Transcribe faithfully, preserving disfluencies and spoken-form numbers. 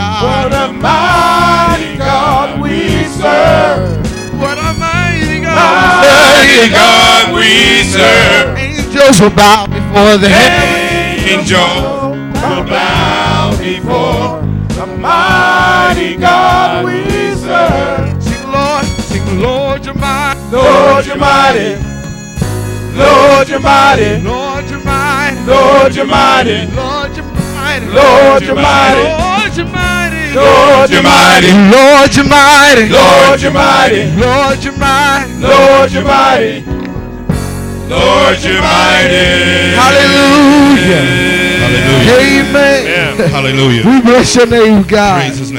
God. What a mighty God we serve. What a mighty God. Mighty God we serve. Angels will bow before the Angels will bow before the mighty God we serve. Sing, Lord, sing, Lord, you're mighty. Lord, you're mighty. Lord, you're mighty. Lord, you're mighty. Lord, you're mighty. Lord, you're mighty. Lord, you're mighty. Lord, you're mighty. Lord, you're mighty. Lord, you're mighty. Lord, you're mighty. Lord, you're mighty. Lord, you're mighty. Lord, you're mighty. Hallelujah. Hallelujah. Amen. Hallelujah. We bless your name, God. Praise his name.